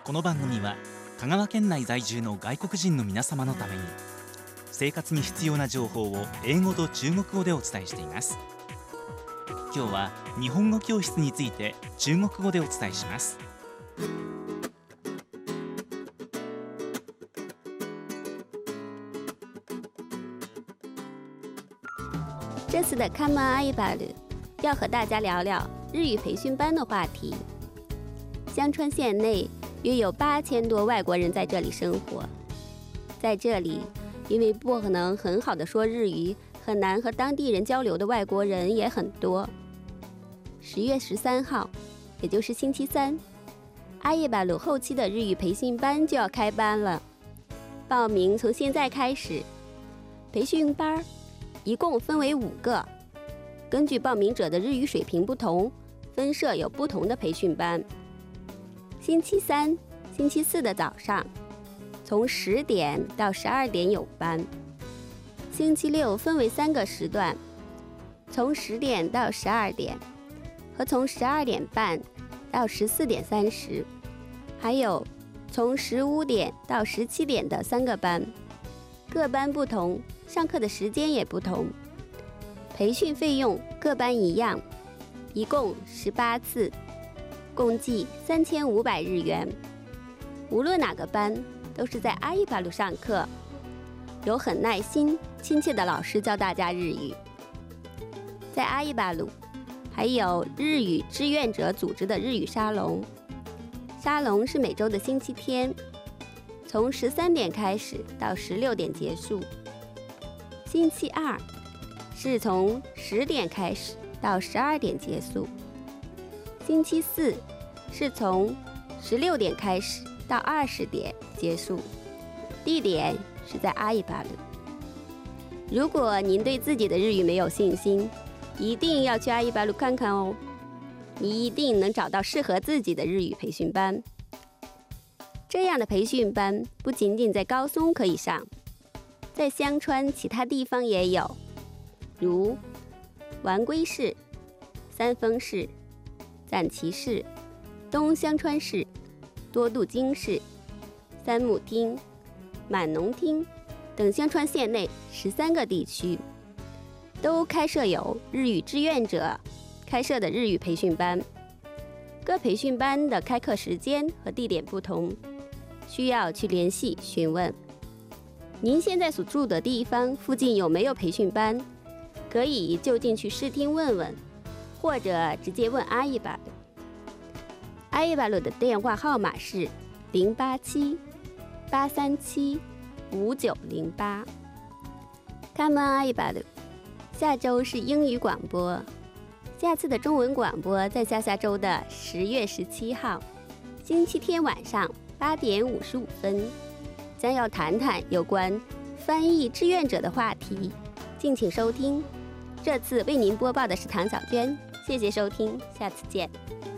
この番組は香川県内在住の外国人の皆様のために生活に必要な情報を英語と中国語でお伝えしています。今日は日本語教室について中国語でお伝えします。 这次的看嘛阿伊巴鲁要和大家聊聊日语培训班的话题。香川县内约有8000多外国人在这里生活，在这里因为不可能很好的说日语，很难和当地人交流的外国人也很多。10月13号，也就是星期三，阿叶巴鲁后期的日语培训班就要开班了，报名从现在开始。培训班一共分为5个，根据报名者的日语水平不同，分设有不同的培训班。星期三、星期四的早上，从10点到12点有班。星期六分为3个时段，从10点到12点，和从12点半到14点30，还有从15点到17点的3个班。各班不同，上课的时间也不同。培训费用各班一样，一共18次，共计3500日元。无论哪个班，都是在阿伊巴鲁上课，有很耐心、亲切的老师教大家日语。在阿伊巴鲁，还有日语志愿者组织的日语沙龙。沙龙是每周的星期天，从13点开始到16点结束。星期二是从10点开始到12点结束。星期四是从16点开始到20点结束，地点是在阿伊巴鲁。如果您对自己的日语没有信心，一定要去阿伊巴鲁看看哦，你一定能找到适合自己的日语培训班。这样的培训班不仅仅在高松可以上，在香川其他地方也有，如丸龟市、三丰市、赞岐市、东香川市、多度京市、三木町、满农町等香川县内13个地区，都开设有日语志愿者开设的日语培训班。各培训班的开课时间和地点不同，需要去联系询问。您现在所住的地方附近有没有培训班？可以就近去试听问问，或者直接问阿伊巴鲁。阿伊巴鲁的电话号码是087-837-5908。看嘛阿伊巴鲁，下周是英语广播，下次的中文广播在下下周的10月17号，星期天晚上8点55分，将要谈谈有关翻译志愿者的话题，敬请收听。这次为您播报的是唐小娟，谢谢收听，下次见。